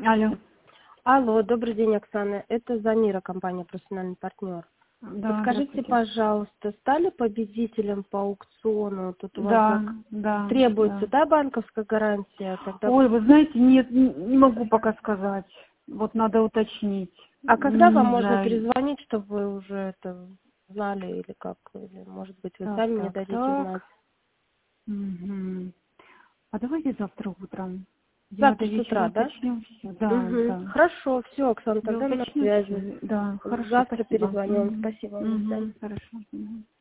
Алло. Алло, добрый день, Оксана. Это Замира, компания «Профессиональный партнер». Да, Подскажите, пожалуйста, стали победителем по аукциону? Тут у вас да. требуется, да, банковская гарантия? Тогда... Ой, вы знаете, нет, не могу пока сказать. Вот надо уточнить. А когда вам Не можно знаю. перезвонить, чтобы вы уже это знали или как? Или, может быть, вы сами мне дадите знать? Угу. А давайте завтра утром. Я до Завтра с вечера утра, да? уточню все. Да. Хорошо, все, Оксана, Я тогда на уточню связи. все. Да, хорошо, Завтра спасибо. перезвоним. Спасибо вам, до свидания. Хорошо.